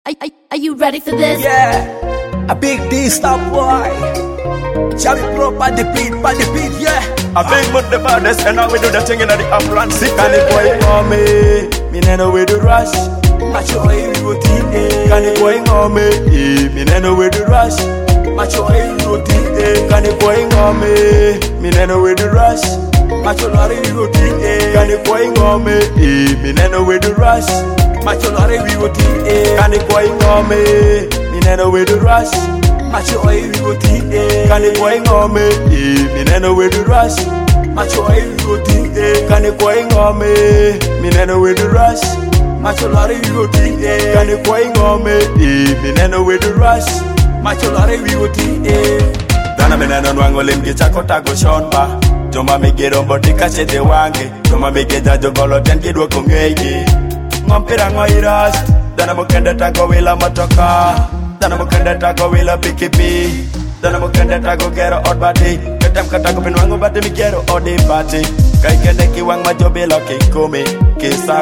Are you ready for this? Yeah, a big D star boy. Shall we pro by the beat, yeah. A big mud the baddest, and now we do the thing in the ambulance. Can it going on me neno with the rush. Macho I routine. Can it going on me neno with the rush. Macho I routine. Can it going on me neno with the rush. Macho lorry routine. Can it going on me neno with the rush. Macho lorry routine. Can it going on me neno with the rush. Macho I routine. Can it going on me neno with the rush. Macho I routine. Can it going on me neno with the rush. Macho lorry routine. Can it going on me neno with the rush. Macho lorry routine. Dana meneno nwango limgi chako tago shonba. Joma migero mbotika chete wange. Joma migeja jogolo tenki duoko ngegi. Ngompira ngoiras. Dana mukende tago wila motoka. Dana mukende tago wila pikipi. Dana mukende tago gero odbati. Ketem katago pinwango bati migero odi bati. Kai kende kiwang majobilo kikumi. Kisa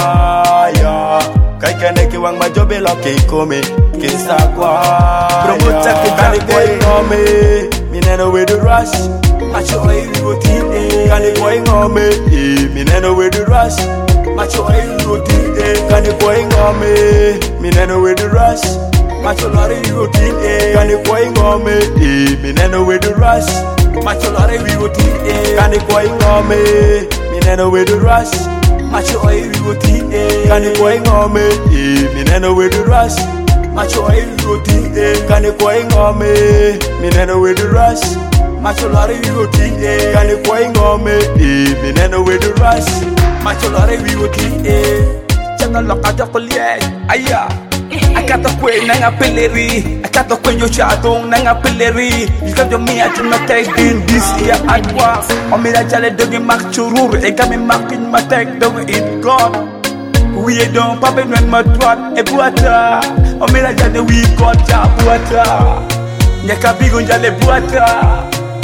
kwaya. Kai kende kiwang majobilo kikumi. Kisa kwaya. Promoter Kani going on me neno with the rush. Macho I routine. Kani going on me neno with the rush. Macho I routine. Kani going on me neno with the rush. Macho lorry routine. Kani going on me neno with the rush. Macho lorry routine. Kani going on me neno with the rush. Macho I routine. Kani going on me neno with the rush. Macho I routine. Kani going on me neno with the rush. Macho lorry routine. Kani going on me neno with the rush. Macho lorry routine. Chana loka jokolie. Aya. Akata kwe nanga peleri. Akata kwe nyo chatong nanga peleri. Yikajo mi ati matek din this year adwa. Omira jale dogi mak churur. Eka mi makin matek dogi it God. We don't pop it when my twat e buata. Omira jale we got ya buata. Nyaka bigo jale buata.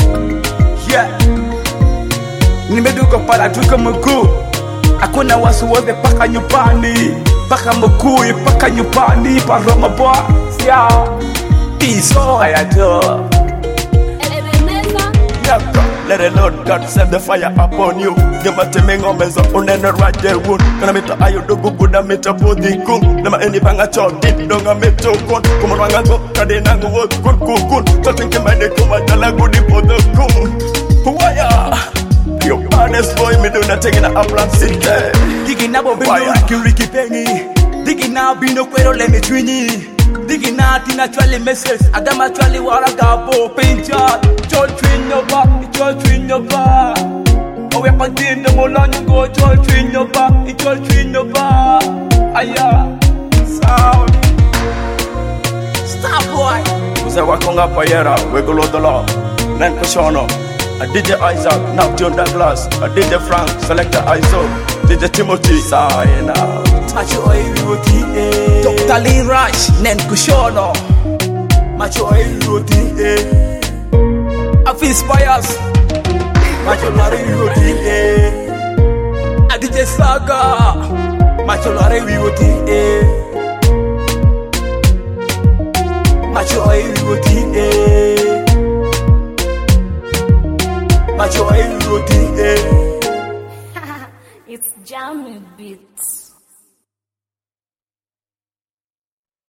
Yeah. Nimeduka para tuka mkuu. Hakuna wasu wote paka nyumbani. Paka mkuu paka nyumbani. Para maboa. Yeah. Piso ayato. Let the Lord God send the fire upon you. Gema temengo mezo unene raje wood. Kana mita ayo dogo buda mita bodi kung. Nama eni banga chodi donga mito kon. Kumo wangango kade nango wot kun kun. Totinke mane kuma jala gudi podo kung. Waya. Your baddest boy me do nothing in a upland city. Digi na bo bino Ricky Penny. Digi na bino kwero le me twini. Digi na tina chwali message. Adama chwali wara gabo pincha. Chol twin no ba. Owe padin no molonyo go chol twin no ba. Aya. Sound. Stop boy. Uze wakonga payera wegolo dolo. Nen kushono. A DJ Isaac, now John Douglas. A DJ Frank, Selector Iso. DJ Timothy, sign out. Macho I routine. Dr. Lee Rush, Nen Kushono. Macho I routine. Afis Bias. Macho Larry routine. A DJ Saga. Macho Larry routine.